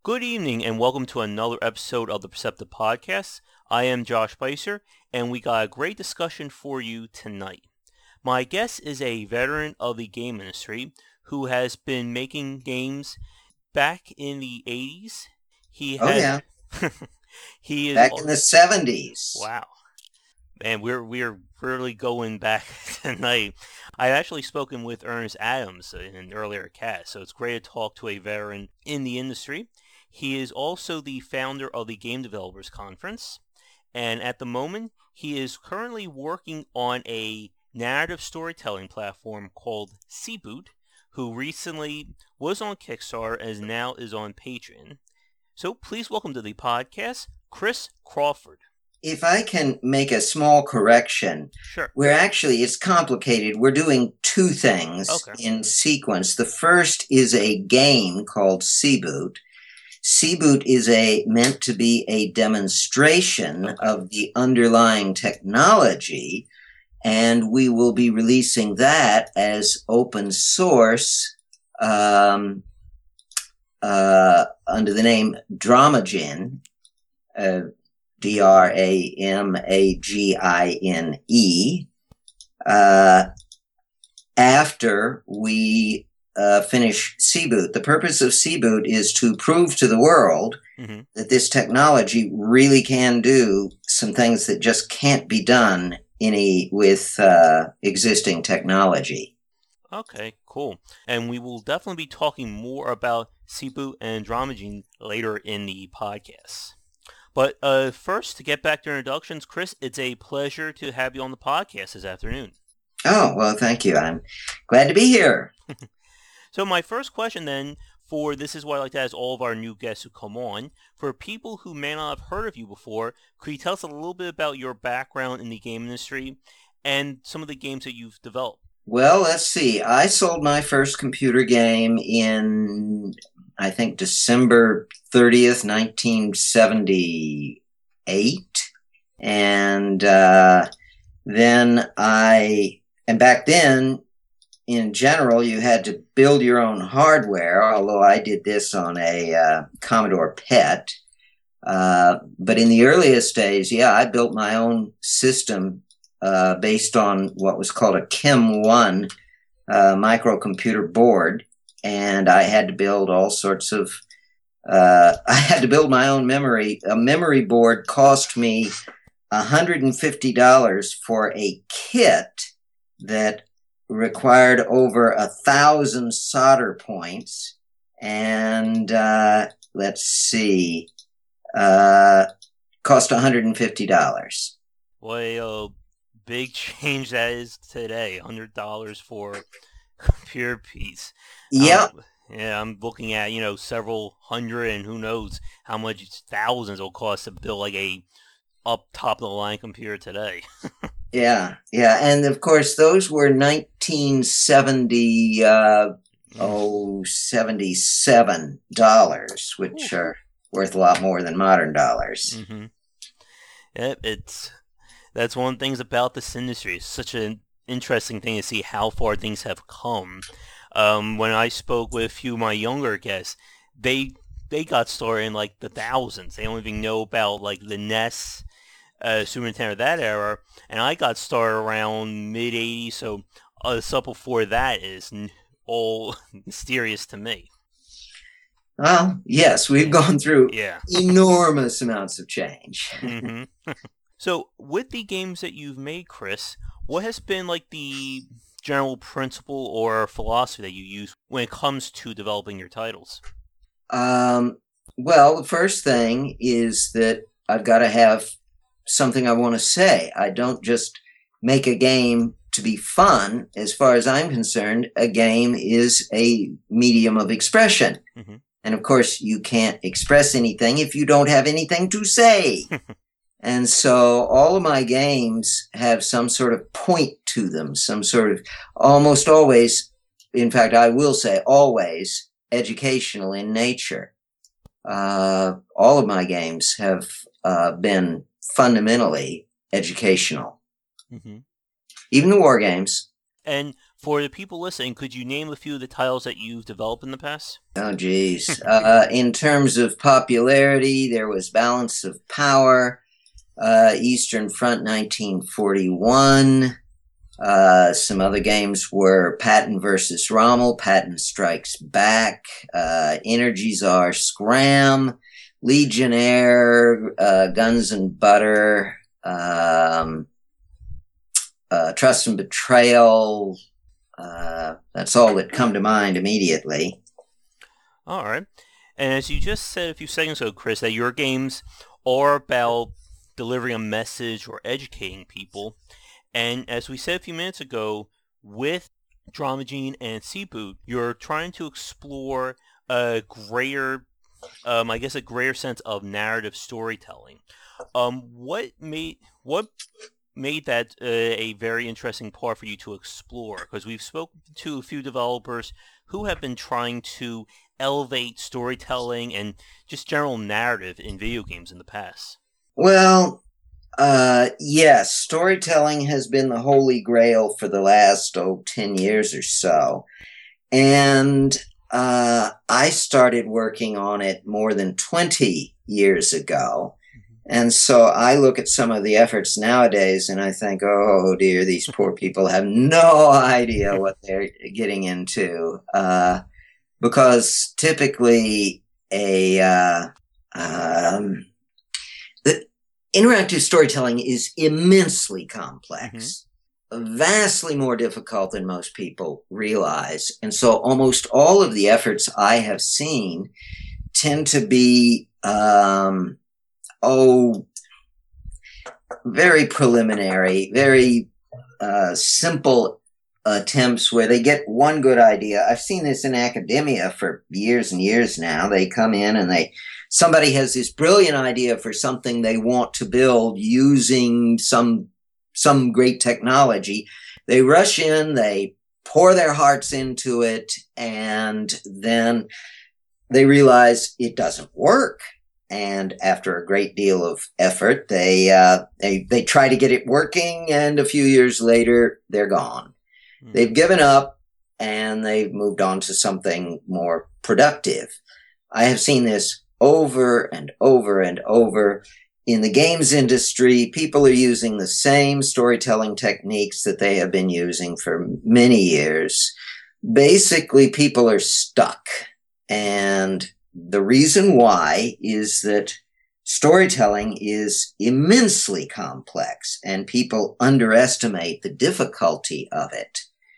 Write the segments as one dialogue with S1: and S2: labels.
S1: Good evening and welcome to another episode of the Perceptive Podcast. I am Josh Spicer and we got a great discussion for you tonight. My guest is a veteran of the game industry who has been making games back in the 80s.
S2: Yeah.
S1: He is
S2: back in the 70s.
S1: Wow. And we're really going back tonight. I've actually spoken with Ernest Adams in an earlier cast, so it's great to talk to a veteran in the industry. He is also the founder of the Game Developers Conference, and at the moment, he is currently working on a narrative storytelling platform called Seaboot, who recently was on Kickstarter and now is on Patreon. So please welcome to the podcast, Chris Crawford.
S2: If I can make a small correction,
S1: Sure.
S2: It's complicated. We're doing two things in sequence. The first is a game called Seaboot. Seaboot is meant to be a demonstration of the underlying technology, and we will be releasing that as open source under the name Dramagine, Dramagine, after we finish Seaboot. The purpose of Seaboot is to prove to the world that this technology really can do some things that just can't be done with existing technology.
S1: Okay, cool. And we will definitely be talking more about Seaboot and Dramagine later in the podcast. But first, to get back to introductions, Chris, it's a pleasure to have you on the podcast this afternoon.
S2: Oh, well, thank you. I'm glad to be here.
S1: So my first question then, this is what I like to ask all of our new guests who come on. For people who may not have heard of you before, could you tell us a little bit about your background in the game industry and some of the games that you've developed?
S2: Well, let's see. I sold my first computer game in, I think, December 30th, 1978. And back then, in general, you had to build your own hardware, although I did this on a Commodore PET. But in the earliest days, I built my own system based on what was called a Chem-1 microcomputer board. And I had to build all sorts of, I had to build my own memory. A memory board cost me $150 for a kit that required over 1,000 solder points. And let's see, cost $150.
S1: What a big change that is today, $100 for a computer piece.
S2: Yep.
S1: I'm looking at, several hundred and who knows how much thousands will cost to build like a up top of the line computer today.
S2: Yeah. And of course, those were 77 dollars, which are worth a lot more than modern dollars.
S1: Mm-hmm. Yep, that's one of the things about this industry. It's such an interesting thing to see how far things have come. When I spoke with a few of my younger guests, they got started in like the thousands. They don't even know about like the NES, Super Nintendo, that era, and I got started around mid-80s, so stuff before that is all mysterious to me.
S2: Well, yes, we've gone through enormous amounts of change.
S1: Mm-hmm. So, with the games that you've made, Chris, what has been like the general principle or philosophy that you use when it comes to developing your titles?
S2: Well, the first thing is that I've got to have something I want to say. I don't just make a game to be fun. As far as I'm concerned, a game is a medium of expression. Mm-hmm. And of course, you can't express anything if you don't have anything to say. And so all of my games have some sort of point to them, some sort of, almost always, in fact, I will say always, educational in nature. All of my games have been fundamentally educational. Mm-hmm. Even the war games.
S1: And For the people listening, could you name a few of the titles that you've developed in the past?
S2: Oh, geez. In terms of popularity, there was Balance of Power, Eastern Front 1941. Some other games were Patton versus Rommel, Patton Strikes Back, Energy Czar Scram, Legionnaire, Guns and Butter, Trust and Betrayal. That's all that come to mind immediately.
S1: All right. And as you just said a few seconds ago, Chris, that your games are about delivering a message or educating people. And as we said a few minutes ago, with Drama Gene and Seaboot, you're trying to explore a greater, I guess, a greater sense of narrative storytelling. What made that a very interesting part for you to explore? Because we've spoken to a few developers who have been trying to elevate storytelling and just general narrative in video games in the past.
S2: Well, yes, storytelling has been the holy grail for the last 10 years or so. And I started working on it more than 20 years ago. And so I look at some of the efforts nowadays and I think, oh dear, these poor people have no idea what they're getting into. Because typically the interactive storytelling is immensely complex, vastly more difficult than most people realize. And so almost all of the efforts I have seen tend to be very preliminary, very simple attempts where they get one good idea. I've seen this in academia for years and years now. They come in and somebody has this brilliant idea for something they want to build using some great technology. They rush in, they pour their hearts into it, and then they realize it doesn't work. And after a great deal of effort, they try to get it working, and a few years later, they're gone. They've given up, and they've moved on to something more productive. I have seen this over and over and over. In the games industry, people are using the same storytelling techniques that they have been using for many years. Basically, people are stuck. And the reason why is that storytelling is immensely complex, and people underestimate the difficulty of it.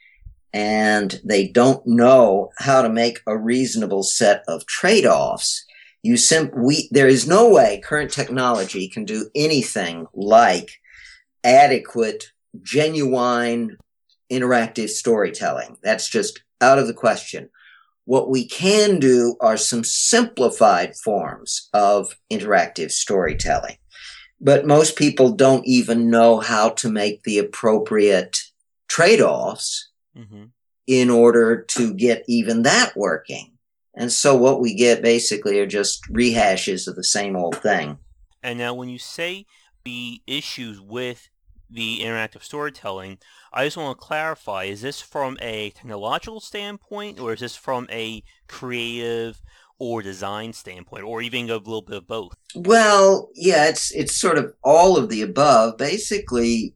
S2: And they don't know how to make a reasonable set of trade-offs. There is no way current technology can do anything like adequate, genuine, interactive storytelling. That's just out of the question. What we can do are some simplified forms of interactive storytelling. But most people don't even know how to make the appropriate trade-offs in order to get even that working. And so what we get basically are just rehashes of the same old thing.
S1: And now when you say the issues with the interactive storytelling, I just want to clarify, is this from a technological standpoint, or is this from a creative or design standpoint, or even a little bit of both?
S2: Well, yeah, it's sort of all of the above. Basically,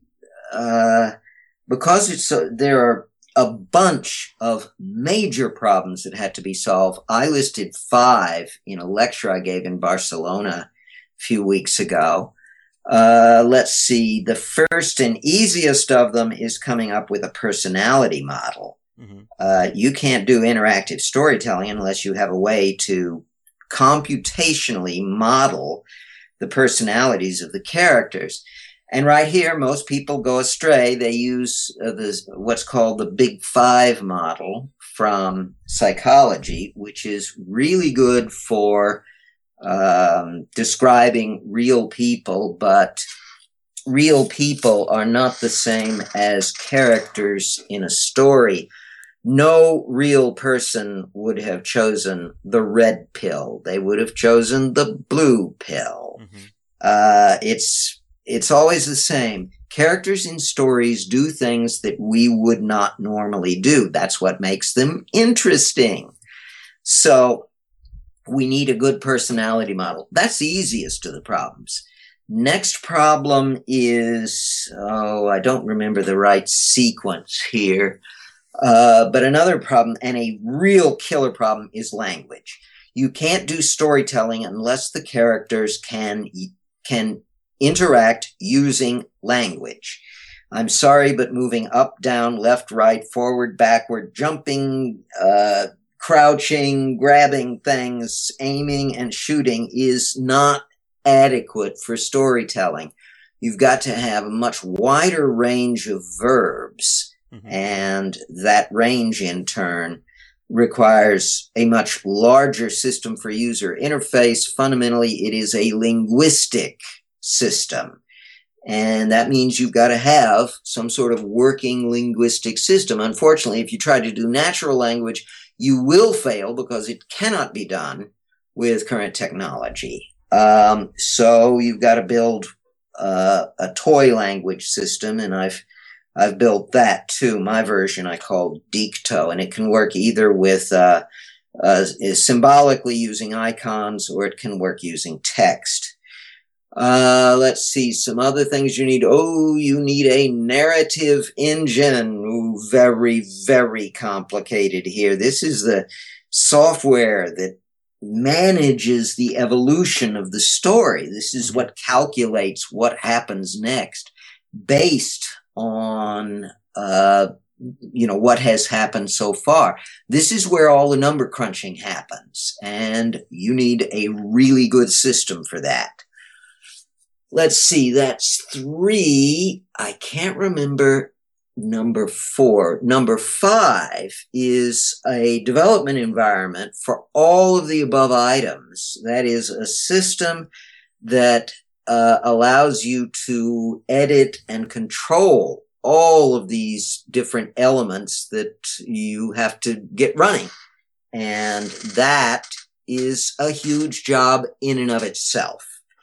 S2: because there are a bunch of major problems that had to be solved. I listed 5 in a lecture I gave in Barcelona a few weeks ago. Let's see. The first and easiest of them is coming up with a personality model. You can't do interactive storytelling unless you have a way to computationally model the personalities of the characters. And right here, most people go astray. They use what's called the Big Five model from psychology, which is really good for describing real people, but real people are not the same as characters in a story. No real person would have chosen the red pill. They would have chosen the blue pill. It's always the same. Characters in stories do things that we would not normally do. That's what makes them interesting. So we need a good personality model. That's the easiest of the problems. Next problem is, I don't remember the right sequence here. But another problem, and a real killer problem, is language. You can't do storytelling unless the characters can interact using language. I'm sorry, but moving up, down, left, right, forward, backward, jumping, crouching, grabbing things, aiming and shooting is not adequate for storytelling. You've got to have a much wider range of verbs, and that range in turn requires a much larger system for user interface. Fundamentally, it is a linguistic system. And that means you've got to have some sort of working linguistic system. Unfortunately, if you try to do natural language, you will fail because it cannot be done with current technology. So you've got to build a toy language system, and I've built that too. My version I call Dicto, and it can work either with symbolically using icons, or it can work using text. Let's see, some other things you need. You need a narrative engine. Very, very complicated here. This is the software that manages the evolution of the story. This is what calculates what happens next based on what has happened so far. This is where all the number crunching happens, and you need a really good system for that. Let's see, that's 3. I can't remember number 4. Number 5 is a development environment for all of the above items. That is a system that allows you to edit and control all of these different elements that you have to get running. And that is a huge job in and of itself.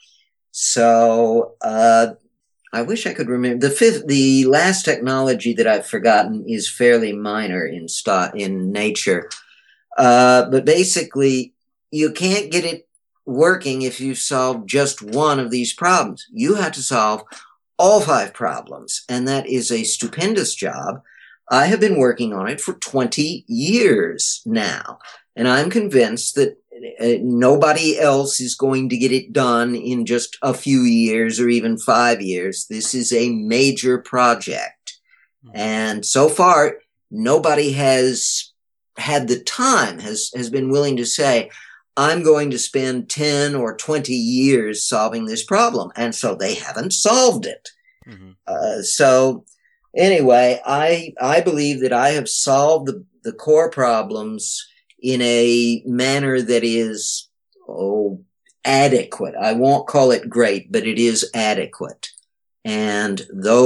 S2: So I wish I could remember. The last technology that I've forgotten is fairly minor in nature. But basically, you can't get it working if you solve just one of these problems. You have to solve all 5 problems, and that is a stupendous job. I have been working on it for 20 years now, and I'm convinced that nobody else is going to get it done in just a few years or even 5 years. This is a major project. And so far, nobody has had the time, has been willing to say, I'm going to spend 10 or 20 years solving this problem. And so they haven't solved it. So anyway, I believe that I have solved the core problems in a manner that is adequate. I won't call it great, but it is adequate. And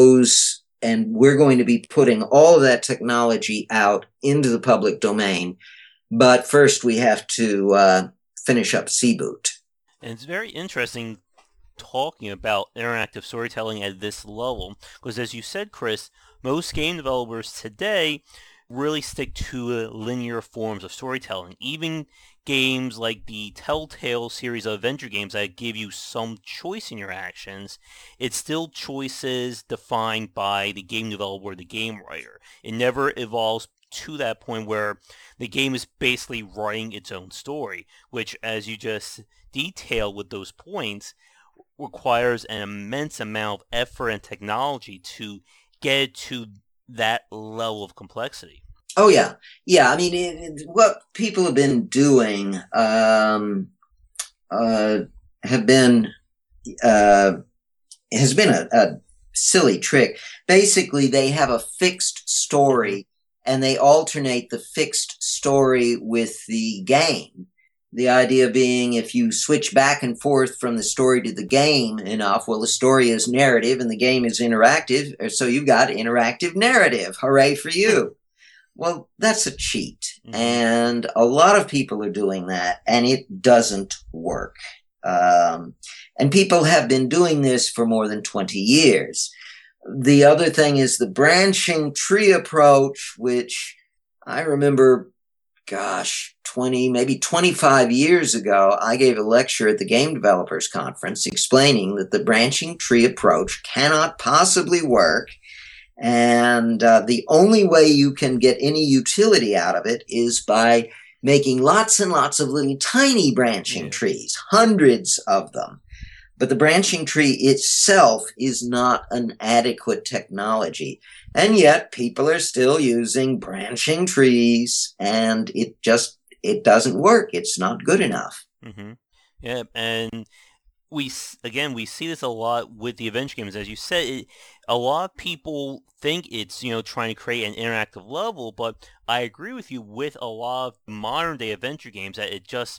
S2: we're going to be putting all of that technology out into the public domain. But first we have to finish up C-Boot.
S1: And it's very interesting talking about interactive storytelling at this level, because as you said, Chris, most game developers today really stick to linear forms of storytelling. Even games like the Telltale series of adventure games that give you some choice in your actions, it's still choices defined by the game developer or the game writer. It never evolves to that point where the game is basically writing its own story, which, as you just detailed with those points, requires an immense amount of effort and technology to get it to that level of complexity.
S2: Oh, yeah. Yeah, I mean, what people have been doing has been a silly trick. Basically, they have a fixed story, and they alternate the fixed story with the game. The idea being, if you switch back and forth from the story to the game enough, well, the story is narrative and the game is interactive, so you've got interactive narrative. Hooray for you. Well, that's a cheat. And a lot of people are doing that, and it doesn't work. And people have been doing this for more than 20 years. The other thing is the branching tree approach, which I remember, gosh, 20, maybe 25 years ago, I gave a lecture at the Game Developers Conference explaining that the branching tree approach cannot possibly work. And the only way you can get any utility out of it is by making lots and lots of little tiny branching trees, hundreds of them. But the branching tree itself is not an adequate technology. And yet people are still using branching trees, and it doesn't work. It's not good enough.
S1: Mm-hmm. Yeah, and we see this a lot with the adventure games. As you said, a lot of people think it's trying to create an interactive level, but I agree with you with a lot of modern day adventure games that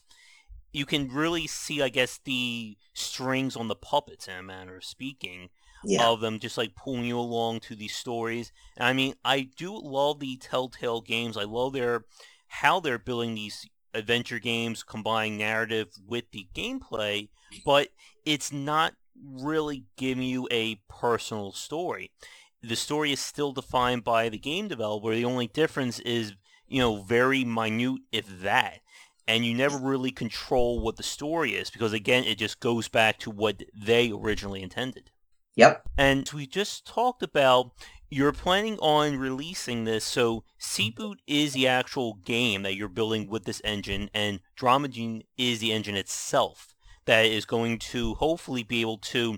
S1: you can really see, I guess, the strings on the puppets, in a manner of speaking, of them just like pulling you along to these stories. And I mean, I do love the Telltale games. I love how they're building these adventure games, combining narrative with the gameplay, but it's not really giving you a personal story. The story is still defined by the game developer. The only difference is, very minute, if that. And you never really control what the story is because, again, it just goes back to what they originally intended.
S2: Yep.
S1: And we just talked about you're planning on releasing this. So Seaboot is the actual game that you're building with this engine, and Drama Gene is the engine itself that is going to hopefully be able to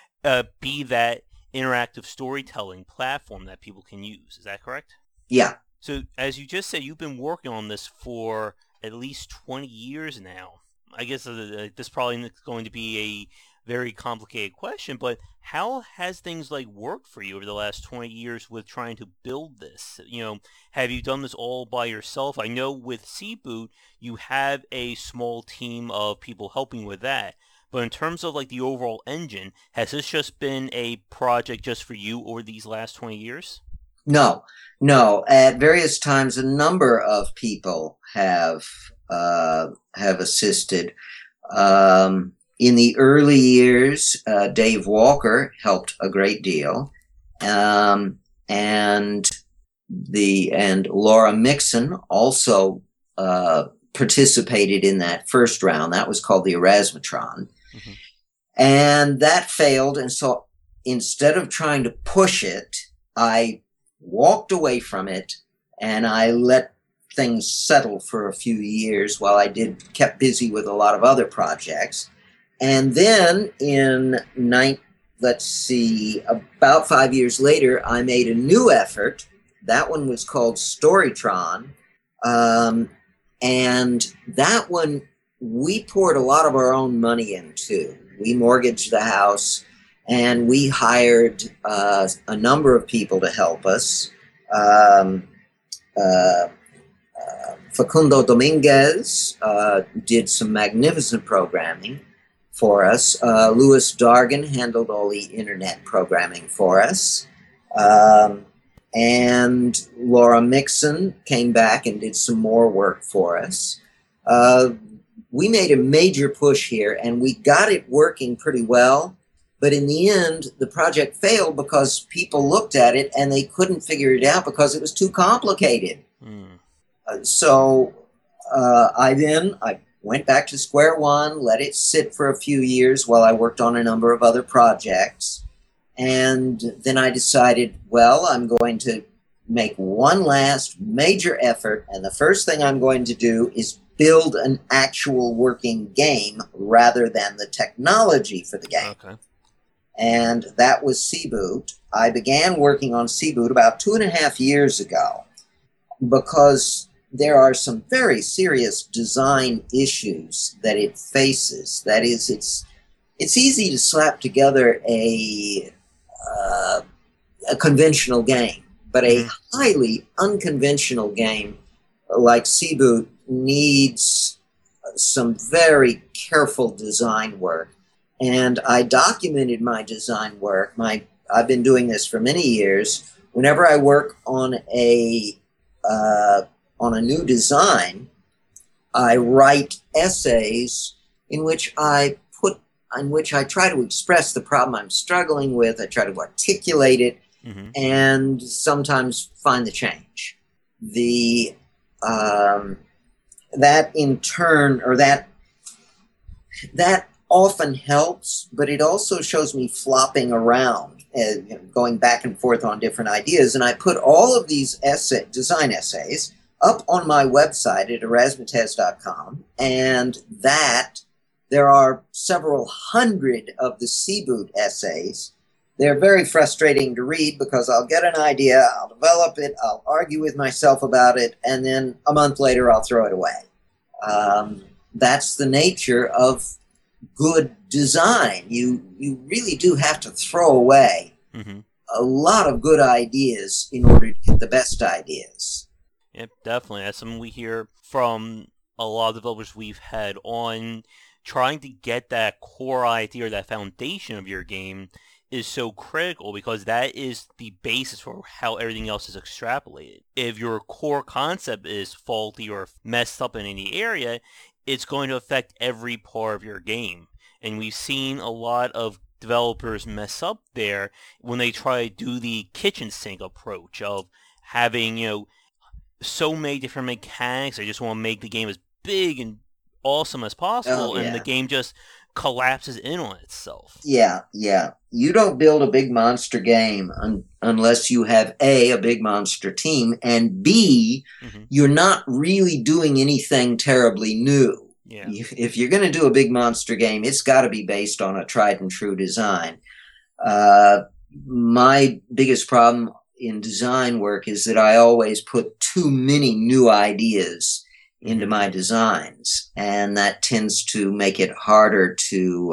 S1: be that interactive storytelling platform that people can use. Is that correct?
S2: Yeah.
S1: So as you just said, you've been working on this for at least 20 years now. I guess this probably is going to be a very complicated question, but how has things worked for you over the last 20 years with trying to build this? Have you done this all by yourself? I know with Seaboot, you have a small team of people helping with that. But in terms of the overall engine, has this just been a project just for you over these last 20 years?
S2: No. At various times, a number of people have assisted. In the early years, Dave Walker helped a great deal, and Laura Mixon also participated in that first round. That was called the Erasmatron, and that failed. And so instead of trying to push it, I walked away from it, and I let things settle for a few years while I kept busy with a lot of other projects. And then about 5 years later, I made a new effort. That one was called Storytron. And that one, we poured a lot of our own money into. We mortgaged the house, and we hired a number of people to help us. Facundo Dominguez did some magnificent programming for us. Louis Dargan handled all the internet programming for us. And Laura Mixon came back and did some more work for us. We made a major push here, and we got it working pretty well. But in the end, the project failed because people looked at it and they couldn't figure it out because it was too complicated. So I went back to square one, let it sit for a few years while I worked on a number of other projects. And then I decided, well, I'm going to make one last major effort. And the first thing I'm going to do is build an actual working game rather than the technology for the game.
S1: Okay.
S2: And that was Seaboot. I began working on Seaboot about 2.5 years ago because there are some very serious design issues that it faces. That is, it's easy to slap together a conventional game, but a highly unconventional game like Seaboot needs some very careful design work. And I documented my design work. I've been doing this for many years. Whenever I work on a new design, I write essays in which I put in which I try to express the problem I'm struggling with. I try to articulate it, and sometimes find the change. The that in turn, or that often helps, but it also shows me flopping around, going back and forth on different ideas. And I put all of these design essays up on my website at erasmatez.com, and that there are several hundred of the C-Boot essays. They're very frustrating to read because I'll get an idea, I'll develop it, I'll argue with myself about it, and then a month later I'll throw it away. That's the nature of good design. You really do have to throw away a lot of good ideas in order to get the best ideas.
S1: Yep, definitely. That's something we hear from a lot of developers we've had on. Trying to get that core idea or that foundation of your game is so critical because that is the basis for how everything else is extrapolated. If your core concept is faulty or messed up in any area, it's going to affect every part of your game. And we've seen a lot of developers mess up there when they try to do the kitchen sink approach of having, so many different mechanics. They just want to make the game as big and awesome as possible, and the game just collapses in on itself.
S2: Yeah. You don't build a big monster game unless you have A, a big monster team, and B, you're not really doing anything terribly new.
S1: Yeah.
S2: If you're going to do a big monster game, it's got to be based on a tried and true design. My biggest problem in design work is that I always put too many new ideas into my designs, and that tends to make it harder to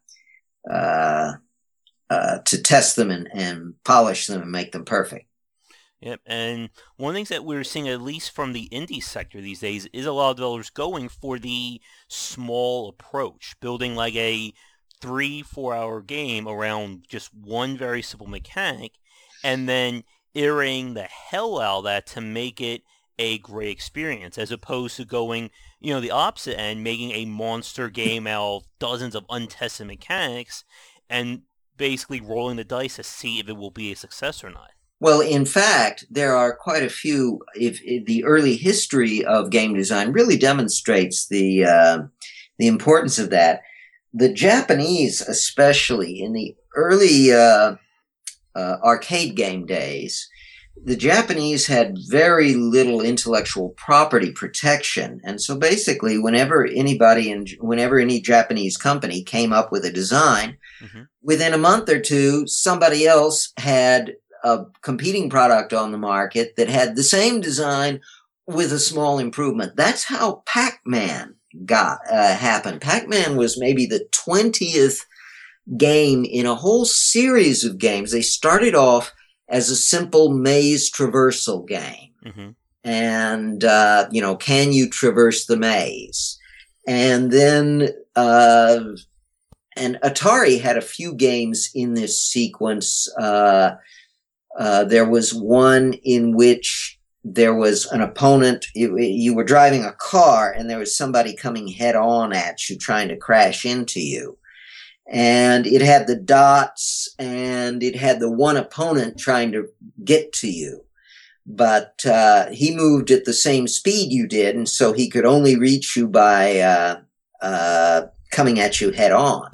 S2: test them and polish them and make them perfect.
S1: Yep, and one of the things that we're seeing, at least from the indie sector these days, is a lot of developers going for the small approach, building like a 3-4 hour game around just one very simple mechanic, and then iterating the hell out of that to make it a great experience, as opposed to going, the opposite end, making a monster game out of dozens of untested mechanics and basically rolling the dice to see if it will be a success or not.
S2: Well, in fact, there are quite a few. If the early history of game design really demonstrates the importance of that. The Japanese, especially in the early arcade game days, the Japanese had very little intellectual property protection. And so basically, whenever any Japanese company came up with a design, within a month or two, somebody else had a competing product on the market that had the same design with a small improvement. That's how Pac-Man happened. Pac-Man was maybe the 20th game in a whole series of games. They started off as a simple maze traversal game. And, can you traverse the maze? And then, and Atari had a few games in this sequence. There was one in which there was an opponent. You were driving a car and there was somebody coming head on at you, trying to crash into you. And it had the dots, and it had the one opponent trying to get to you. But he moved at the same speed you did, and so he could only reach you by coming at you head on.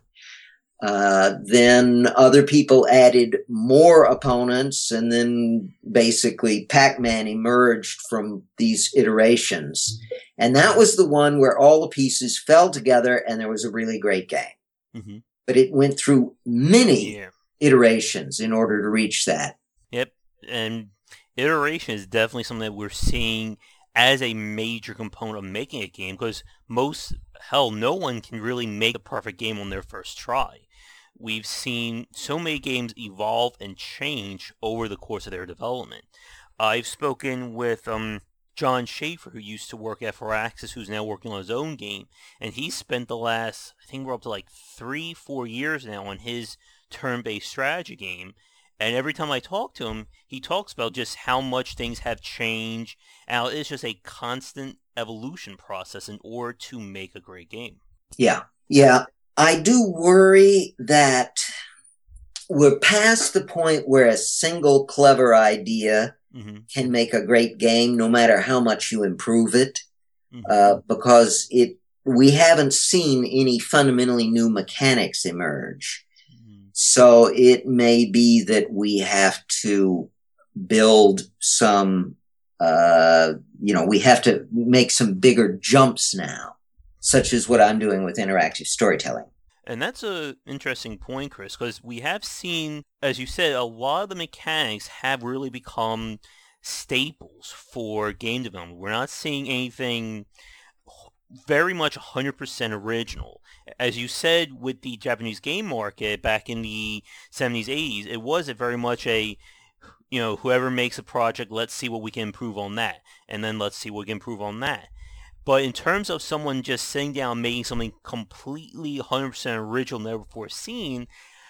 S2: Then other people added more opponents, and then basically Pac-Man emerged from these iterations. And that was the one where all the pieces fell together, and there was a really great game. But it went through many iterations in order to reach that.
S1: Yep, and iteration is definitely something that we're seeing as a major component of making a game, because no one can really make a perfect game on their first try. We've seen so many games evolve and change over the course of their development. I've spoken with John Schaefer, who used to work at Firaxis, who's now working on his own game, and he spent the last, I think we're up to like 3-4 years now on his turn-based strategy game. And every time I talk to him, he talks about just how much things have changed, and it's just a constant evolution process in order to make a great game.
S2: Yeah. I do worry that we're past the point where a single clever idea
S1: Mm-hmm.
S2: can make a great game, no matter how much you improve it,
S1: Mm-hmm.
S2: because we haven't seen any fundamentally new mechanics emerge.
S1: Mm-hmm.
S2: So it may be that we have to build some, we have to make some bigger jumps now, such as what I'm doing with interactive storytelling.
S1: And that's a interesting point, Chris, because we have seen, as you said, a lot of the mechanics have really become staples for game development. We're not seeing anything very much 100% original. As you said, with the Japanese game market back in the 70s, 80s, it was a very much a, whoever makes a project, let's see what we can improve on that. And then let's see what we can improve on that. But in terms of someone just sitting down making something completely 100% original, never before seen,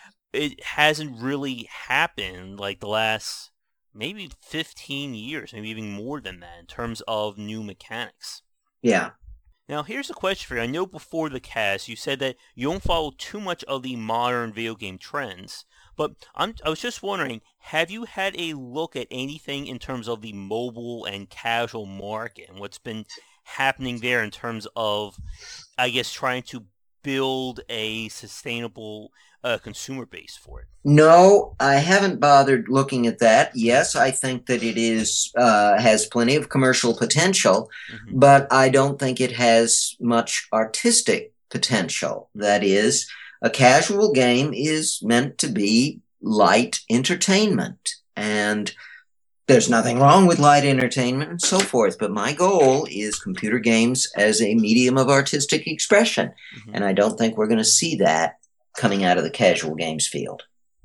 S1: it hasn't really happened like the last maybe 15 years, maybe even more than that in terms of new mechanics.
S2: Yeah.
S1: Now, here's a question for you. I know before the cast you said that you don't follow too much of the modern video game trends, but I was just wondering, have you had a look at anything in terms of the mobile and casual market and what's been happening there in terms of, I guess, trying to build a sustainable consumer base for it?
S2: No, I haven't bothered looking at that. Yes, I think that it is has plenty of commercial potential,
S1: Mm-hmm.
S2: but I don't think it has much artistic potential. That is, a casual game is meant to be light entertainment, and there's nothing wrong with light entertainment and so forth. But my goal is computer games as a medium of artistic expression,
S1: Mm-hmm.
S2: and I don't think we're going to see that coming out of the casual games field.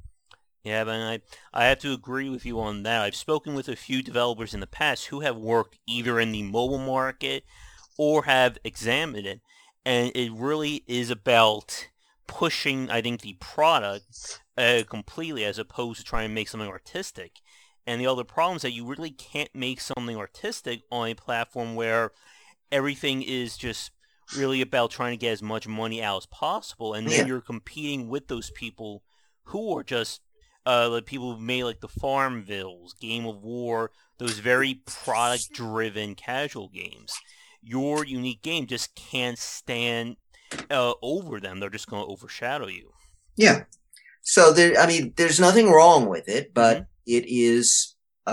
S1: Yeah, but I have to agree with you on that. I've spoken with a few developers in the past who have worked either in the mobile market or have examined it, and it really is about pushing, I think, the product completely as opposed to trying to make something artistic. And the other problem is that you really can't make something artistic on a platform where everything is just really about trying to get as much money out as possible, and then
S2: Yeah.
S1: you're competing with those people who are just the people who made like the Farmvilles, Game of War, those very product-driven casual games. Your unique game just can't stand over them. They're just going to overshadow you.
S2: Yeah. So there's nothing wrong with it,
S1: Mm-hmm.
S2: but it is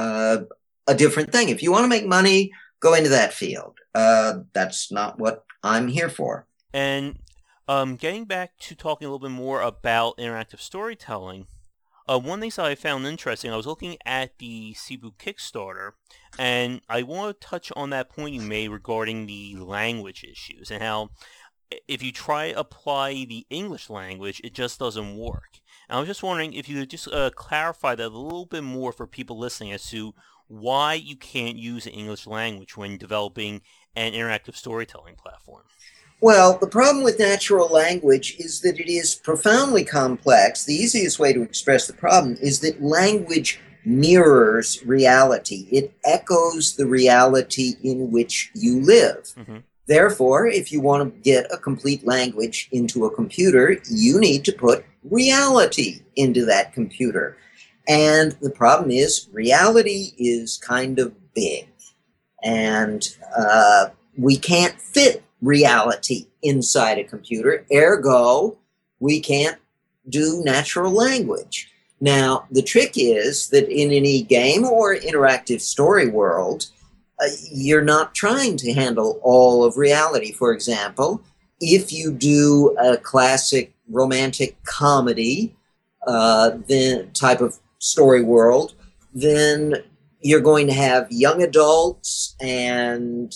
S2: a different thing. If you want to make money, go into that field. That's not what I'm here for.
S1: And getting back to talking a little bit more about interactive storytelling, one thing that I found interesting, I was looking at the Cebu Kickstarter, and I want to touch on that point you made regarding the language issues and how if you try to apply the English language, it just doesn't work. And I was just wondering if you could just clarify that a little bit more for people listening as to why you can't use the English language when developing an interactive storytelling platform.
S2: Well, the problem with natural language is that it is profoundly complex. The easiest way to express the problem is that language mirrors reality. It echoes the reality in which you live.
S1: Mm-hmm.
S2: Therefore, if you want to get a complete language into a computer, you need to put reality into that computer. And the problem is, reality is kind of big. And we can't fit reality inside a computer. Ergo, we can't do natural language. Now, the trick is that in any game or interactive story world, you're not trying to handle all of reality. For example, if you do a classic romantic comedy, then type of story world, then you're going to have young adults and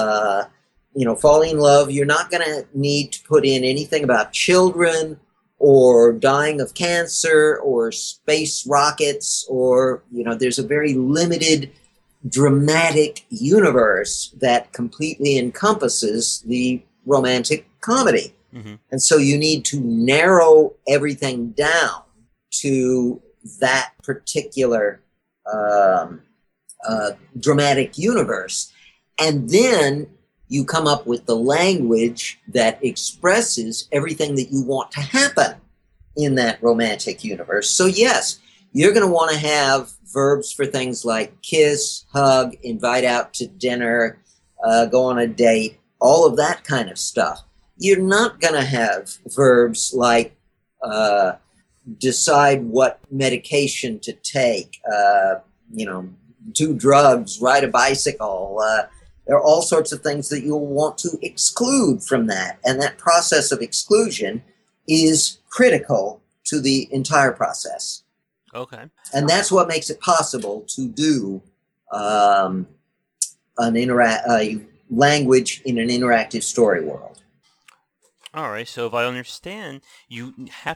S2: falling in love. You're not going to need to put in anything about children or dying of cancer or space rockets, or there's a very limited dramatic universe that completely encompasses the romantic comedy.
S1: Mm-hmm.
S2: And so you need to narrow everything down to that particular dramatic universe. And then you come up with the language that expresses everything that you want to happen in that romantic universe. So yes, you're going to want to have verbs for things like kiss, hug, invite out to dinner, go on a date, all of that kind of stuff. You're not going to have verbs like decide what medication to take, do drugs, ride a bicycle. There are all sorts of things that you'll want to exclude from that. And that process of exclusion is critical to the entire process.
S1: Okay.
S2: And that's what makes it possible to do language in an interactive story world.
S1: All right. So if I understand, you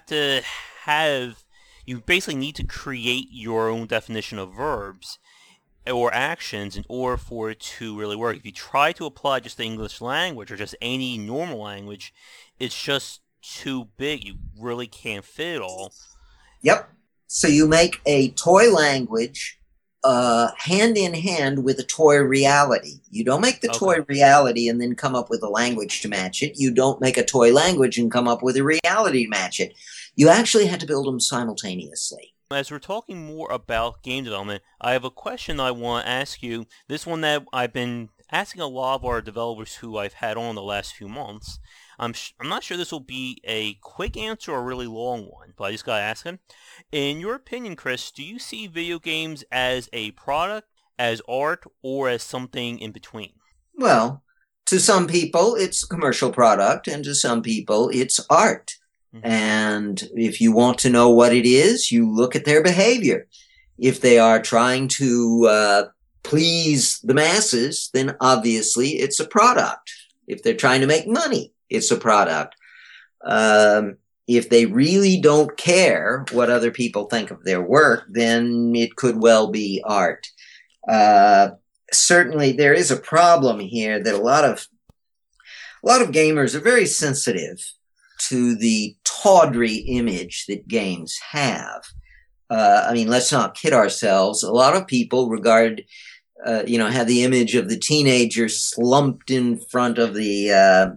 S1: basically need to create your own definition of verbs or actions in order for it to really work. If you try to apply just the English language or just any normal language, it's just too big. You really can't fit it all.
S2: Yep. So you make a toy language hand in hand with a toy reality. You don't make the toy reality and then come up with a language to match it. You don't make a toy language and come up with a reality to match it. You actually had to build them simultaneously.
S1: As we're talking more about game development, I have a question I want to ask you. This one that I've been asking a lot of our developers who I've had on the last few months. I'm not sure this will be a quick answer or a really long one, but I just got to ask him. In your opinion, Chris, do you see video games as a product, as art, or as something in between?
S2: Well, to some people, it's a commercial product, and to some people, it's art. Mm-hmm. And if you want to know what it is, you look at their behavior. If they are trying to please the masses, then obviously it's a product. If they're trying to make money, it's a product. If they really don't care what other people think of their work, then it could well be art. Certainly, there is a problem here that a lot of gamers are very sensitive to the tawdry image that games have. Let's not kid ourselves. A lot of people regard, have the image of the teenager slumped in front of the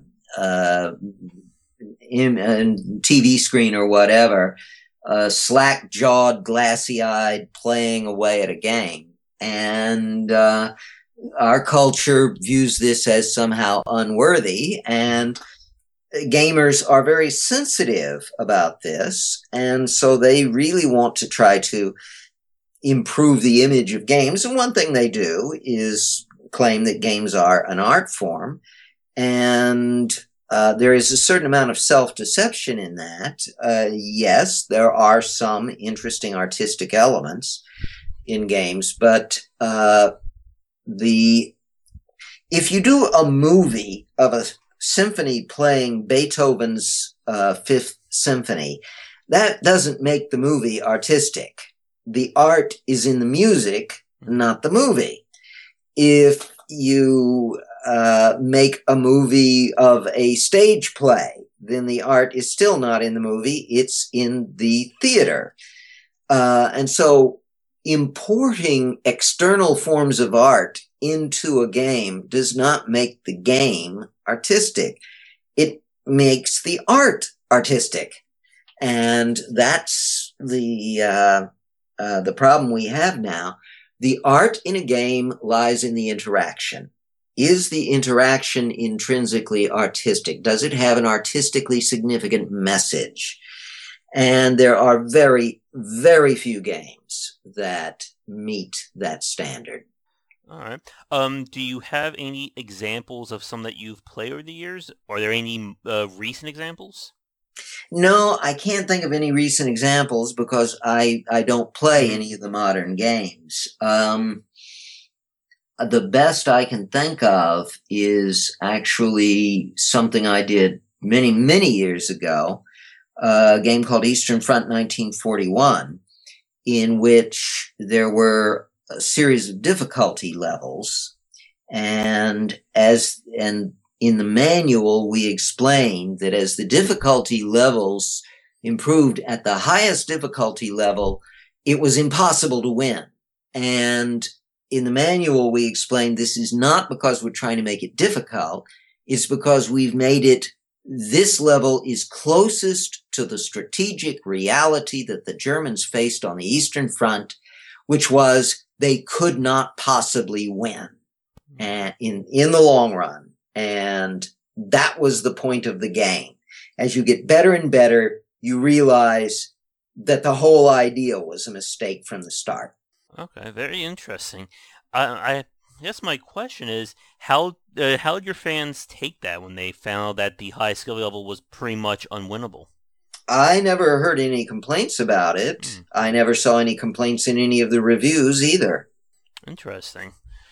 S2: TV screen or whatever, slack-jawed, glassy-eyed, playing away at a game. And our culture views this as somehow unworthy, and gamers are very sensitive about this, and so they really want to try to improve the image of games. And one thing they do is claim that games are an art form, and there is a certain amount of self-deception in that. Yes, there are some interesting artistic elements in games, but if you do a movie of a symphony playing Beethoven's Fifth Symphony, that doesn't make the movie artistic. The art is in the music, not the movie. If you make a movie of a stage play, then the art is still not in the movie, it's in the theater. And so importing external forms of art into a game does not make the game artistic. It makes the art artistic. And that's the problem we have now. The art in a game lies in the interaction. Is the interaction intrinsically artistic? Does it have an artistically significant message? And there are very, very few games that meet that standard.
S1: All right. Do you have any examples of some that you've played over the years? Are there any recent examples?
S2: No, I can't think of any recent examples because I don't play any of the modern games. The best I can think of is actually something I did many, many years ago, a game called Eastern Front 1941, in which there were a series of difficulty levels. And in the manual, we explained that as the difficulty levels improved at the highest difficulty level, it was impossible to win. And in the manual, we explained this is not because we're trying to make it difficult. It's because we've made it, this level is closest to the strategic reality that the Germans faced on the Eastern Front, which was they could not possibly win in the long run. And that was the point of the game. As you get better and better, you realize that the whole idea was a mistake from the start.
S1: Okay, very interesting. I guess my question is, how did your fans take that when they found that the high skill level was pretty much unwinnable?
S2: I never heard any complaints about it. I never saw any complaints in any of the reviews either.
S1: Interesting.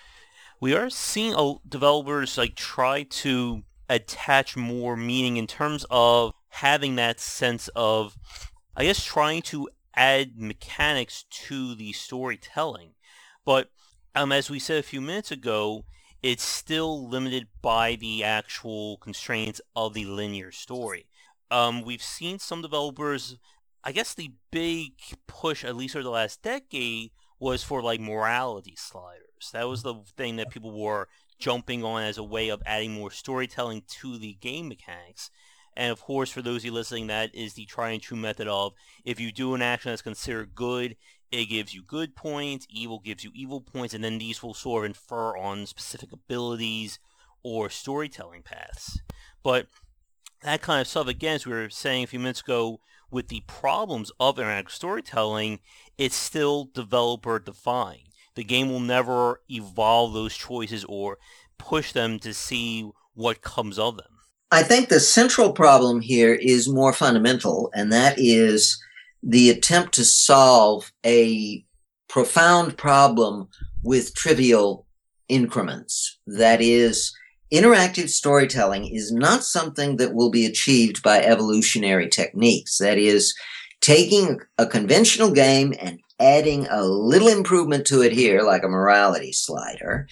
S1: We are seeing developers like try to attach more meaning in terms of having that sense of, I guess, trying to add mechanics to the storytelling. But as we said a few minutes ago, it's still limited by the actual constraints of the linear story. We've seen some developers, I guess the big push, at least over the last decade, was for like morality sliders. That was the thing that people were jumping on as a way of adding more storytelling to the game mechanics. And of course, for those of you listening, that is the tried and true method of, if you do an action that's considered good, it gives you good points, evil gives you evil points, and then these will sort of infer on specific abilities or storytelling paths. But that kind of stuff, again, as we were saying a few minutes ago, with the problems of interactive storytelling, it's still developer defined. The game will never evolve those choices or push them to see what comes of them.
S2: I think the central problem here is more fundamental, and that is the attempt to solve a profound problem with trivial increments. That is, interactive storytelling is not something that will be achieved by evolutionary techniques. That is, taking a conventional game and adding a little improvement to it here, like a morality slider,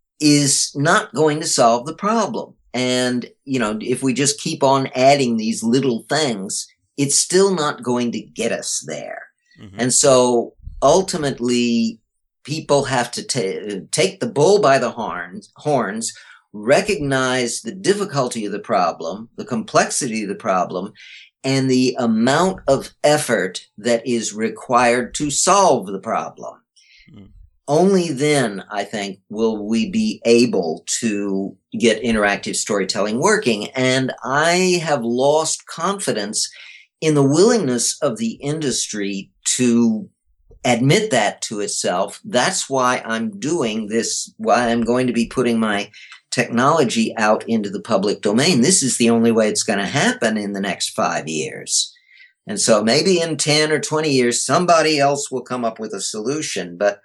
S2: is not going to solve the problem. And, if we just keep on adding these little things, it's still not going to get us there. Mm-hmm. And so ultimately, people have to take the bull by the horns, recognize the difficulty of the problem, the complexity of the problem, and the amount of effort that is required to solve the problem. Mm. Only then, I think, will we be able to get interactive storytelling working. And I have lost confidence in the willingness of the industry to admit that to itself. That's why I'm doing this, why I'm going to be putting my technology out into the public domain. This is the only way it's going to happen in the next 5 years. And so maybe in 10 or 20 years, somebody else will come up with a solution. But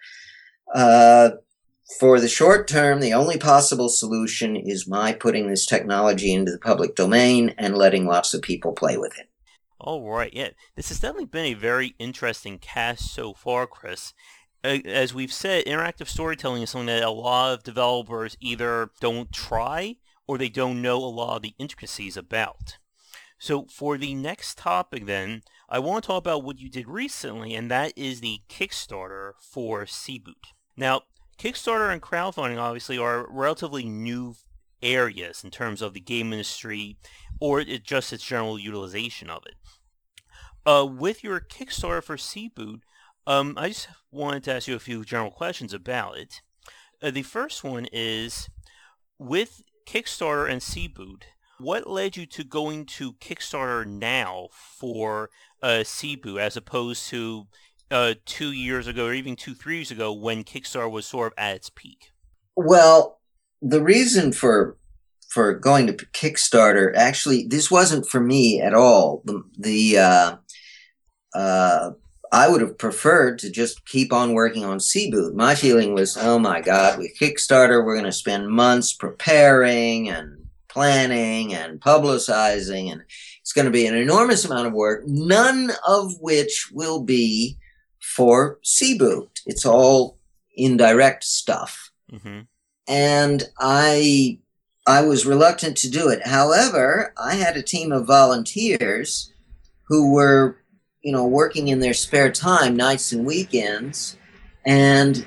S2: for the short term, the only possible solution is my putting this technology into the public domain and letting lots of people play with it.
S1: All right. Yeah, this has definitely been a very interesting cast so far, Chris. As we've said, interactive storytelling is something that a lot of developers either don't try or they don't know a lot of the intricacies about. So for the next topic then, I want to talk about what you did recently, and that is the Kickstarter for Seaboot. Now, Kickstarter and crowdfunding obviously are relatively new areas in terms of the game industry or just its general utilization of it. With your Kickstarter for Seaboot, I just wanted to ask you a few general questions about it. The first one is, with Kickstarter and Seaboot, what led you to going to Kickstarter now for Seaboot as opposed to 2 years ago or even 3 years ago when Kickstarter was sort of at its peak?
S2: Well, the reason for going to Kickstarter, actually, this wasn't for me at all. I would have preferred to just keep on working on Seaboot. My feeling was, oh my God, with Kickstarter, we're going to spend months preparing and planning and publicizing, and it's going to be an enormous amount of work, none of which will be for Seaboot. It's all indirect stuff. Mm-hmm. And I was reluctant to do it. However, I had a team of volunteers who were working in their spare time, nights and weekends, and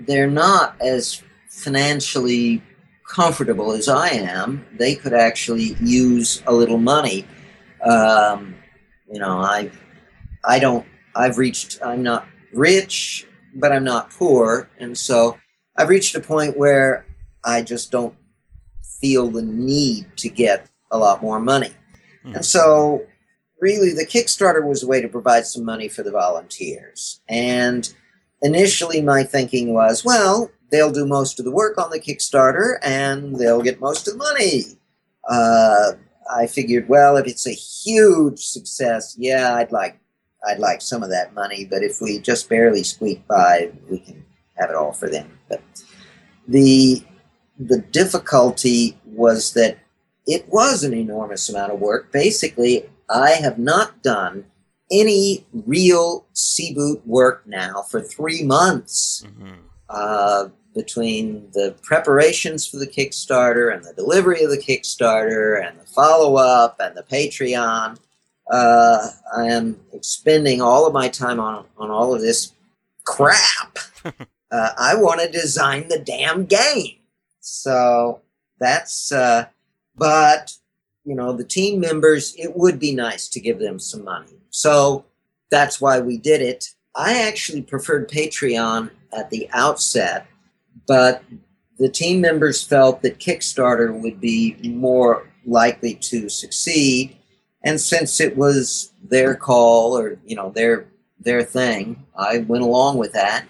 S2: they're not as financially comfortable as I am. They could actually use a little money. Um, you know, I don't. I've reached. I'm not rich, but I'm not poor, and so I've reached a point where I just don't feel the need to get a lot more money. And so, really, the Kickstarter was a way to provide some money for the volunteers. And initially, my thinking was, well, they'll do most of the work on the Kickstarter and they'll get most of the money. Uh, I figured, well, if it's a huge success, yeah, I'd like some of that money. But if we just barely squeak by, we can have it all for them. But the the difficulty was that it was an enormous amount of work. Basically, I have not done any real C-Boot work now for 3 months. Between the preparations for the Kickstarter and the delivery of the Kickstarter and the follow-up and the Patreon, I am expending all of my time on all of this crap. I want to design the damn game. So that's, but, you know, the team members, it would be nice to give them some money. So that's why we did it. I actually preferred Patreon at the outset, but the team members felt that Kickstarter would be more likely to succeed. And since it was their call or, you know, their thing, I went along with that.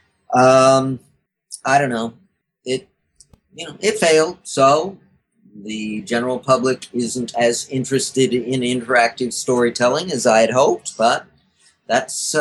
S2: I don't know. It failed. So the general public isn't as interested in interactive storytelling as I had hoped, but that's,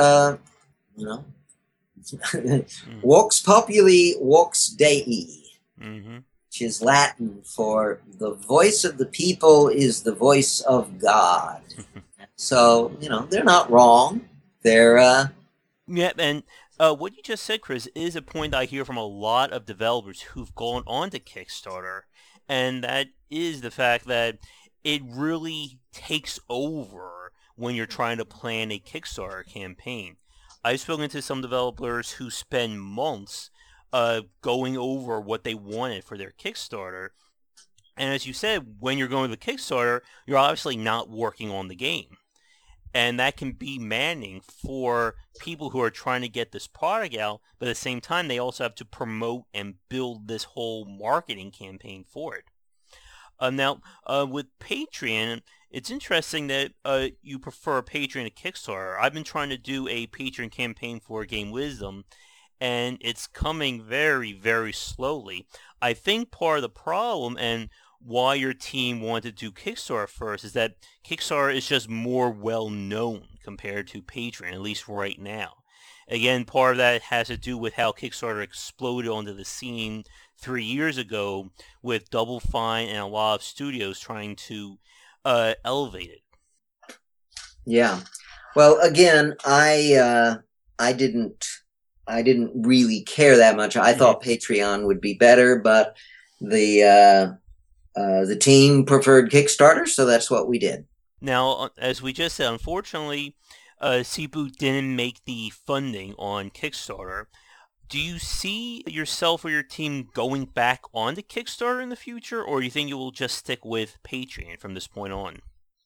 S2: vox populi, vox Dei, which is Latin for the voice of the people is the voice of God. So, you know, they're not wrong. They're,
S1: Yeah, and what you just said, Chris, is a point I hear from a lot of developers who've gone on to Kickstarter, and that is the fact that it really takes over when you're trying to plan a Kickstarter campaign. I've spoken to some developers who spend months going over what they wanted for their Kickstarter, and as you said, when you're going to the Kickstarter, you're obviously not working on the game. And that can be maddening for people who are trying to get this product out, but at the same time, they also have to promote and build this whole marketing campaign for it. Now, with Patreon, it's interesting that you prefer Patreon to Kickstarter. I've been trying to do a Patreon campaign for Game Wisdom, and it's coming very, very slowly. I think part of the problem, and why your team wanted to do Kickstarter first, is that Kickstarter is just more well-known compared to Patreon, at least right now. Again, part of that has to do with how Kickstarter exploded onto the scene 3 years ago with Double Fine and a lot of studios trying to elevate it.
S2: Yeah. Well, again, I didn't really care that much. I thought Patreon would be better, but the team preferred Kickstarter, so that's what we did.
S1: Now, as we just said, unfortunately, C-Boot didn't make the funding on Kickstarter. Do you see yourself or your team going back onto Kickstarter in the future, or do you think you will just stick with Patreon from this point on?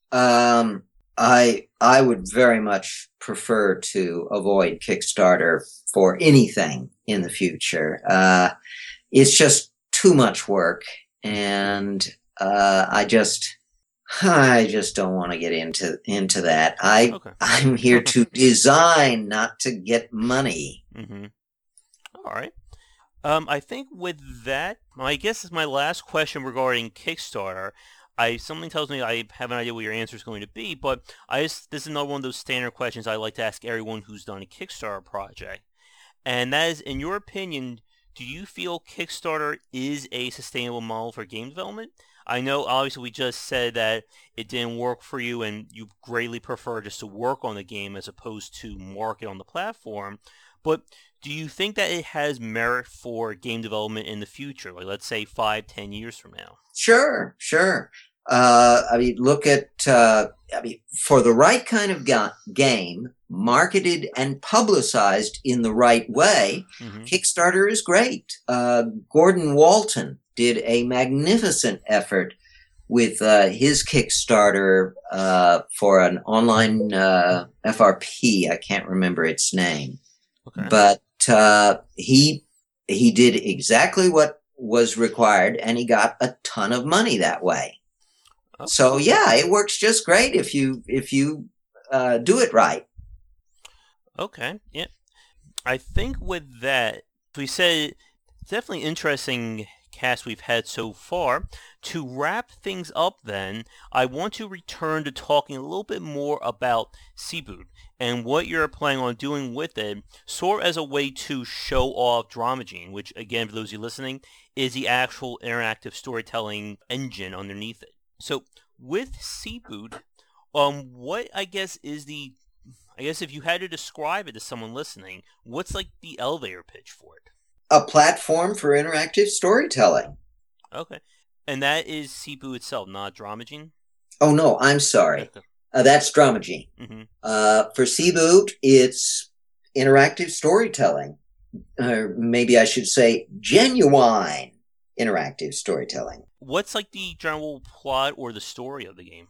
S2: I would very much prefer to avoid Kickstarter for anything in the future. It's just too much work, and I just don't want to get into that. I'm here to design, not to get money.
S1: All right. I think with that, I guess is my last question regarding Kickstarter. Something tells me I have an idea what your answer is going to be, but this is another one of those standard questions I like to ask everyone who's done a Kickstarter project. And that is, in your opinion, do you feel Kickstarter is a sustainable model for game development? I know, obviously, we just said that it didn't work for you and you greatly prefer just to work on the game as opposed to market on the platform. But do you think that it has merit for game development in the future, like let's say 5-10 years from now?
S2: Sure. I mean, look at, for the right kind of game, marketed and publicized in the right way, Kickstarter is great. Gordon Walton did a magnificent effort with his Kickstarter for an online FRP. I can't remember its name, but he did exactly what was required, and he got a ton of money that way. Okay. So yeah, it works just great if you do it right.
S1: Okay, yeah. I think with that, we said definitely interesting cast we've had so far. To wrap things up then, I want to return to talking a little bit more about Seaboot and what you're planning on doing with it, sort of as a way to show off Dramagine, which again, for those of you listening, is the actual interactive storytelling engine underneath it. So with Seaboot, what I guess if you had to describe it to someone listening, what's like the elevator pitch for it?
S2: A platform for interactive storytelling.
S1: Okay. And that is Seaboot itself, not Dramagine?
S2: Oh, no, I'm sorry. That's Dramagine. For Seaboot, it's interactive storytelling. Maybe I should say genuine interactive storytelling.
S1: What's like the general plot or the story of the game?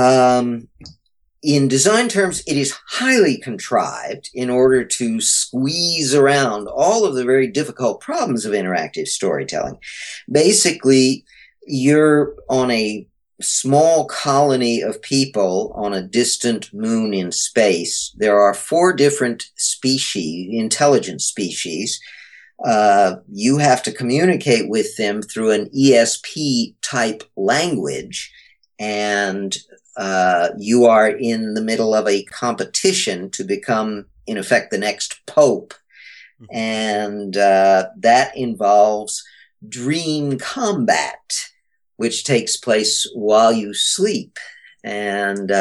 S2: In design terms, it is highly contrived in order to squeeze around all of the very difficult problems of interactive storytelling. Basically, you're on a small colony of people on a distant moon in space. There are 4 different species, intelligent species. You have to communicate with them through an ESP type language, and you are in the middle of a competition to become, in effect, the next pope. And that involves dream combat, which takes place while you sleep. And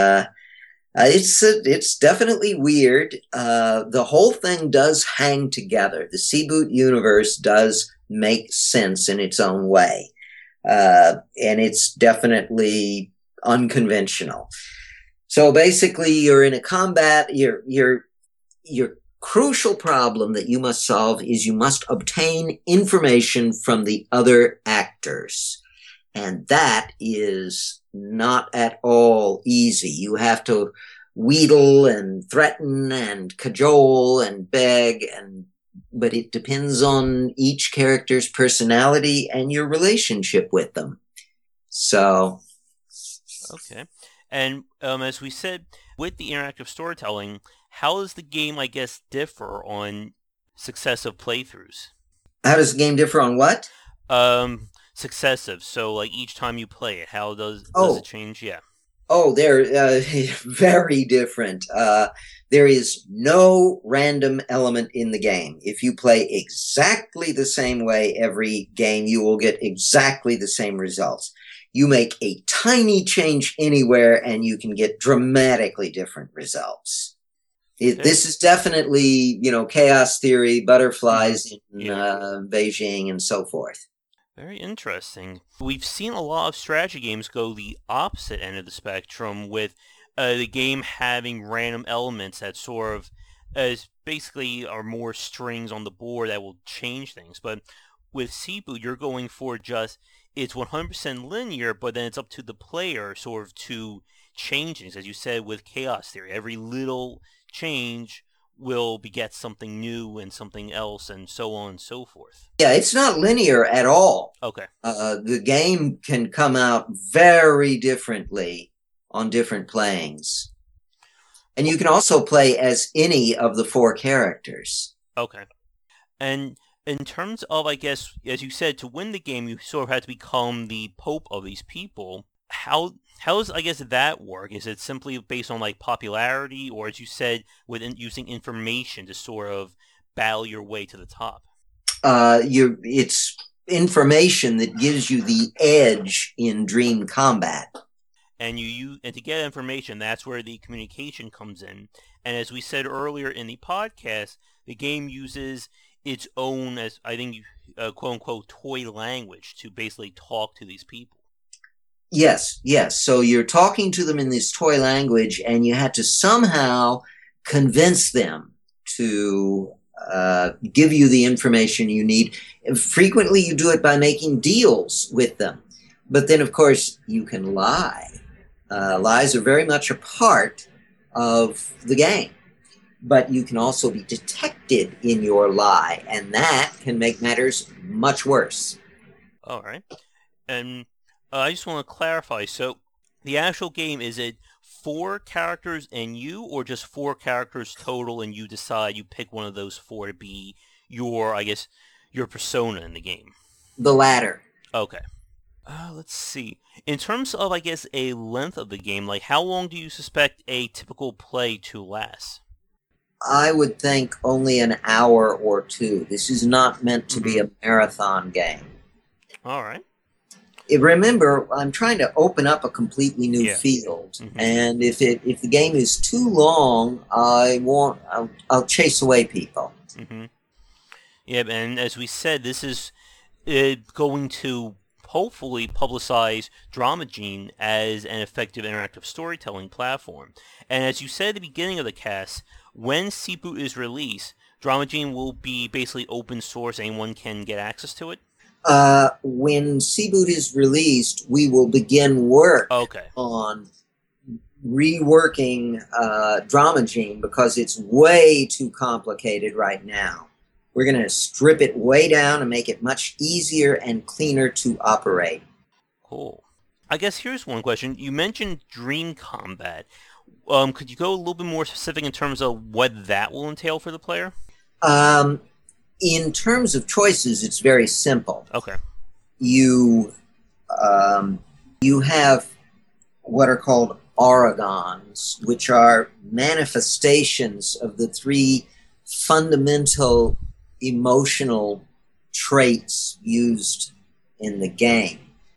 S2: it's definitely weird. The whole thing does hang together. The Seaboot universe does make sense in its own way. And it's definitely unconventional. So basically, you're in a combat. Your crucial problem that you must solve is you must obtain information from the other actors, and that is not at all easy. You have to wheedle and threaten and cajole and beg, but it depends on each character's personality and your relationship with them. So.
S1: Okay. And as we said, with the interactive storytelling, how does the game, I guess, differ on successive playthroughs?
S2: How does the game differ on what?
S1: Successive. So, like, each time you play it, how does it change? Yeah.
S2: Oh, they're very different. There is no random element in the game. If you play exactly the same way every game, you will get exactly the same results. You make a tiny change anywhere, and you can get dramatically different results. This is definitely, chaos theory, butterflies in Beijing, and so forth.
S1: Very interesting. We've seen a lot of strategy games go the opposite end of the spectrum, with the game having random elements that sort of basically are more strings on the board that will change things. But with Seaboot, you're going for it's 100% linear, but then it's up to the player sort of to change things. As you said with chaos theory, every little change will beget something new and something else, and so on and so forth.
S2: Yeah, it's not linear at all.
S1: Okay.
S2: The game can come out very differently on different playings. And you can also play as any of the 4 characters.
S1: Okay. And in terms of, I guess, as you said, to win the game, you sort of had to become the pope of these people. How does, I guess, that work? Is it simply based on, like, popularity, or, as you said, using information to sort of battle your way to the top?
S2: It's information that gives you the edge in dream combat.
S1: And and to get information, that's where the communication comes in. And as we said earlier in the podcast, the game uses its own, as I think, quote unquote, toy language to basically talk to these people.
S2: Yes. So you're talking to them in this toy language, and you had to somehow convince them to give you the information you need. And frequently, you do it by making deals with them. But then, of course, you can lie. Lies are very much a part of the game. But you can also be detected in your lie, and that can make matters much worse.
S1: All right. And I just want to clarify. So the actual game, is it 4 characters and you, or just 4 characters total, and you decide you pick one of those 4 to be your, I guess, your persona in the game?
S2: The latter.
S1: Okay. Let's see. In terms of, I guess, a length of the game, like how long do you suspect a typical play to last?
S2: I would think only an hour or two. This is not meant to be a marathon game.
S1: All right.
S2: Remember, I'm trying to open up a completely new field, and if the game is too long, I'll chase away people.
S1: Yeah, and as we said, this is going to hopefully publicize Drama Gene as an effective interactive storytelling platform. And as you said at the beginning of the cast, when Seaboot is released, Drama Gene will be basically open source. Anyone can get access to it?
S2: When Seaboot is released, we will begin work on reworking Drama Gene because it's way too complicated right now. We're going to strip it way down and make it much easier and cleaner to operate.
S1: Cool. I guess here's one question. You mentioned Dream Combat. Could you go a little bit more specific in terms of what that will entail for the player?
S2: In terms of choices, it's very simple.
S1: Okay.
S2: You have what are called Auragons, which are manifestations of the 3 fundamental emotional traits used in the game.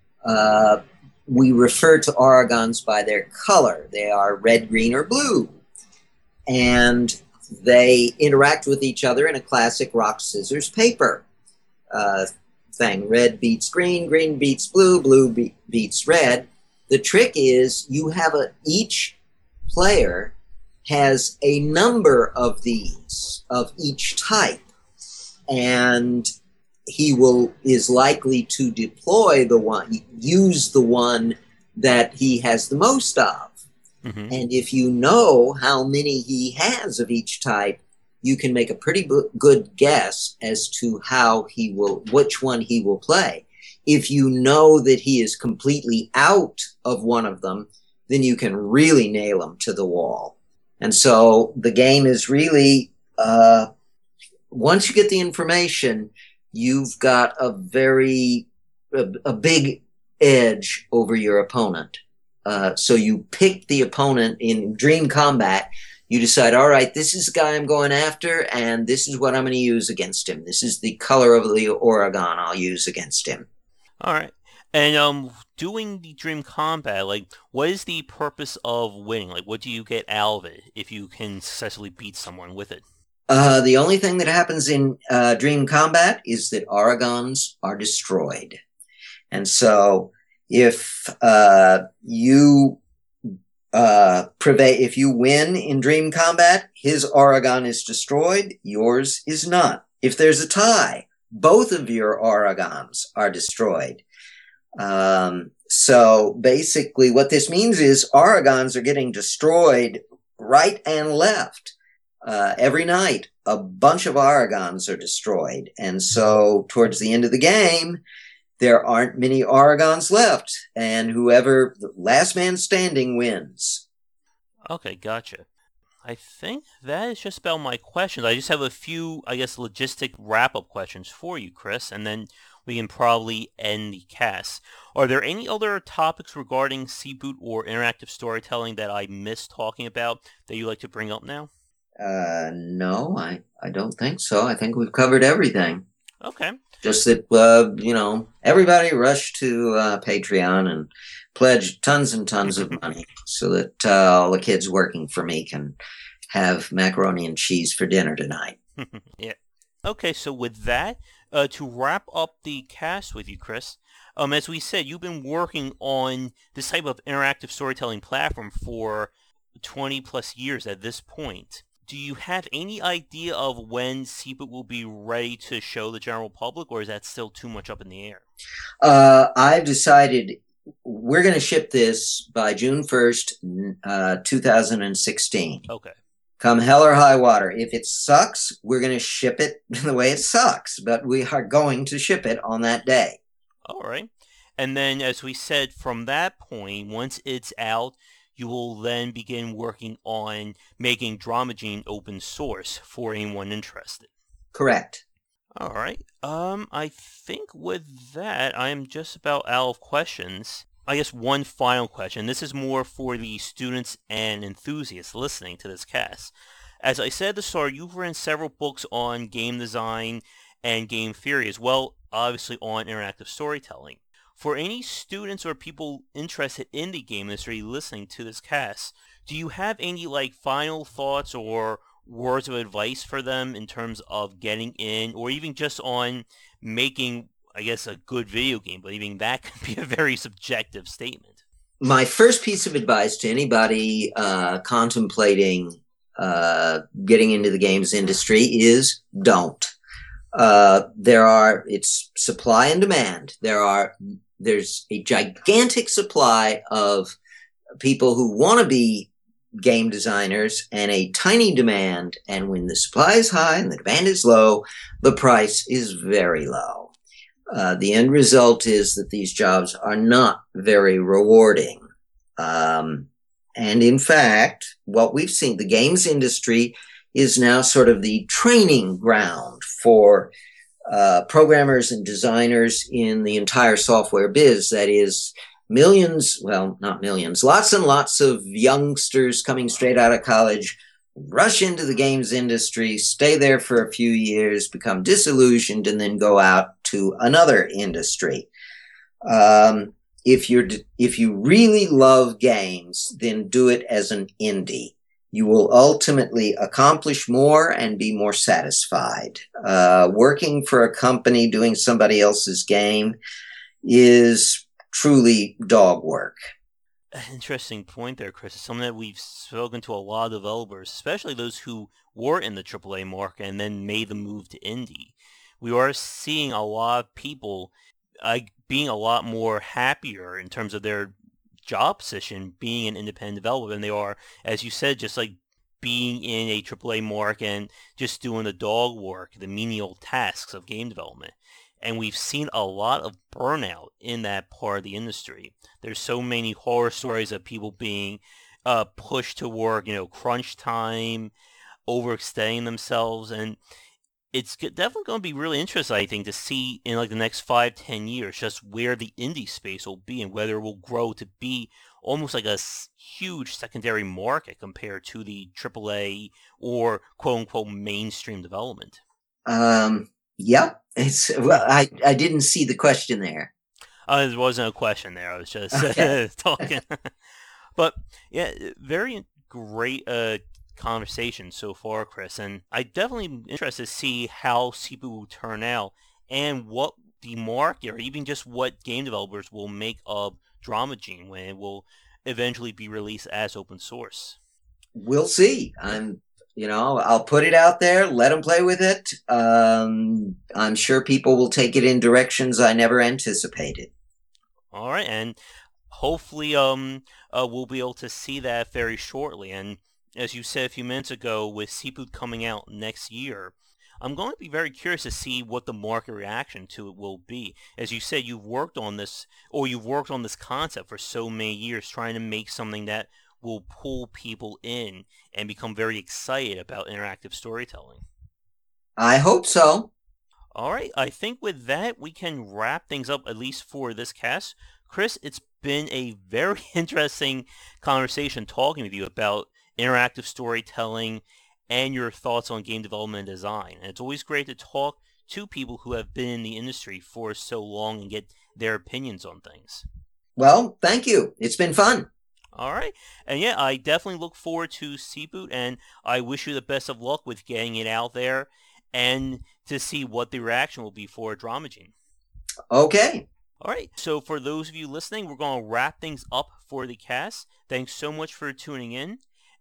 S2: We refer to Auragons by their color. They are red, green, or blue. And they interact with each other in a classic rock, scissors, paper thing. Red beats green, green beats blue, blue beats red. The trick is each player has a number of these, of each type. And he is likely to use the one that he has the most of. And if you know how many he has of each type, you can make a pretty good guess as to which one he will play. If you know that he is completely out of one of them, then you can really nail him to the wall. And so the game is really, once you get the information, you've got a big edge over your opponent. So you pick the opponent in Dream Combat. You decide, all right, this is the guy I'm going after, and this is what I'm going to use against him. This is the color of the Auragon I'll use against him.
S1: All right. And doing the Dream Combat, like, what is the purpose of winning? Like, what do you get out of it if you can successfully beat someone with it?
S2: The only thing that happens in Dream Combat is that Auragons are destroyed. And so if you if you win in Dream Combat, his Auragon is destroyed, yours is not. If there's a tie, both of your Auragons are destroyed. So basically what this means is Auragons are getting destroyed right and left. Every night, a bunch of Auragons are destroyed. And so towards the end of the game, there aren't many Auragons left. And whoever, the last man standing, wins.
S1: Okay, gotcha. I think that is just about my questions. I just have a few, I guess, logistic wrap-up questions for you, Chris, and then we can probably end the cast. Are there any other topics regarding Seaboot or interactive storytelling that I missed talking about that you'd like to bring up now?
S2: No, I don't think so. I think we've covered everything.
S1: Okay.
S2: Just that, everybody rush to Patreon and pledge tons and tons of money so that all the kids working for me can have macaroni and cheese for dinner tonight.
S1: Yeah. Okay, so with that, to wrap up the cast with you, Chris, as we said, you've been working on this type of interactive storytelling platform for 20 plus years at this point. Do you have any idea of when Seaboot will be ready to show the general public, or is that still too much up in the air?
S2: I've decided we're going to ship this by June 1st, 2016.
S1: Okay.
S2: Come hell or high water. If it sucks, we're going to ship it the way it sucks, but we are going to ship it on that day.
S1: All right. And then, as we said, from that point, once it's out, you will then begin working on making Dramagine open source for anyone interested.
S2: Correct.
S1: All right. I think with that, I'm just about out of questions. I guess one final question. This is more for the students and enthusiasts listening to this cast. As I said at the start, you've written several books on game design and game theory, as well, obviously, on interactive storytelling. For any students or people interested in the game industry listening to this cast, do you have any final thoughts or words of advice for them in terms of getting in, or even just on making, I guess, a good video game? But even that can be a very subjective statement.
S2: My first piece of advice to anybody contemplating getting into the games industry is don't. It's supply and demand. There's a gigantic supply of people who want to be game designers and a tiny demand. And when the supply is high and the demand is low, the price is very low. The end result is that these jobs are not very rewarding. And in fact, what we've seen, the games industry is now sort of the training ground for programmers and designers in the entire software biz. That is, millions, well, not millions, lots and lots of youngsters coming straight out of college rush into the games industry, stay there for a few years, become disillusioned, and then go out to another industry. If you really love games, then do it as an indie. You will ultimately accomplish more and be more satisfied. Working for a company doing somebody else's game is truly dog work.
S1: Interesting point there, Chris. It's something that we've spoken to a lot of developers, especially those who were in the AAA market and then made the move to indie. We are seeing a lot of people being a lot more happier in terms of their job position being an independent developer than they are, as you said, just being in a AAA market and just doing the dog work, the menial tasks of game development. And we've seen a lot of burnout in that part of the industry. There's so many horror stories of people being pushed to work, crunch time, overextending themselves, and it's definitely going to be really interesting, I think, to see in the next 5-10 years just where the indie space will be and whether it will grow to be almost like a huge secondary market compared to the AAA or quote-unquote mainstream development.
S2: Yep. I didn't see the question there.
S1: There wasn't a question there. I was just talking. But yeah, very great conversation so far, Chris, and I definitely am interested to see how Seaboot will turn out and what the market, or even just what game developers will make of Dramagine when it will eventually be released as open source.
S2: We'll see. I'll put it out there, let them play with it. I'm sure people will take it in directions I never anticipated.
S1: All right, and hopefully we'll be able to see that very shortly. And as you said a few minutes ago, with Seaboot coming out next year, I'm going to be very curious to see what the market reaction to it will be. As you said, you've worked on this concept for so many years, trying to make something that will pull people in and become very excited about interactive storytelling.
S2: I hope so.
S1: All right, I think with that, we can wrap things up, at least for this cast. Chris, it's been a very interesting conversation talking with you about interactive storytelling and your thoughts on game development and design. And it's always great to talk to people who have been in the industry for so long and get their opinions on things.
S2: Well, thank you. It's been fun.
S1: All right. And yeah, I definitely look forward to Seaboot, and I wish you the best of luck with getting it out there and to see what the reaction will be for Dramagine.
S2: Okay.
S1: All right. So for those of you listening, we're going to wrap things up for the cast. Thanks so much for tuning in.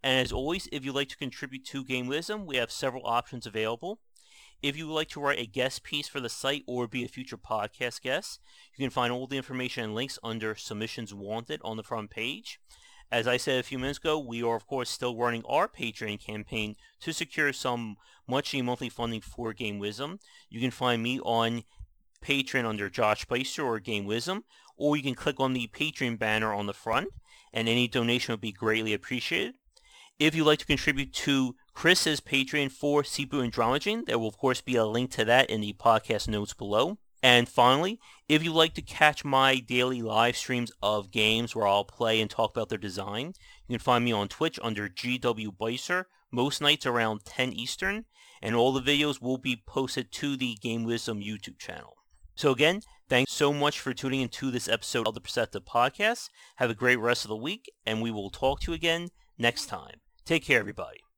S1: And as always, if you'd like to contribute to Game Wisdom, we have several options available. If you would like to write a guest piece for the site or be a future podcast guest, you can find all the information and links under Submissions Wanted on the front page. As I said a few minutes ago, we are, of course, still running our Patreon campaign to secure some much-needed monthly funding for Game Wisdom. You can find me on Patreon under Josh Spicer or Game Wisdom, or you can click on the Patreon banner on the front, and any donation would be greatly appreciated. If you'd like to contribute to Chris's Patreon for Seaboot and Dromagene, there will, of course, be a link to that in the podcast notes below. And finally, if you'd like to catch my daily live streams of games where I'll play and talk about their design, you can find me on Twitch under GW Bicer, most nights around 10 Eastern, and all the videos will be posted to the Game Wisdom YouTube channel. So again, thanks so much for tuning into this episode of the Perceptive Podcast. Have a great rest of the week, and we will talk to you again next time. Take care, everybody.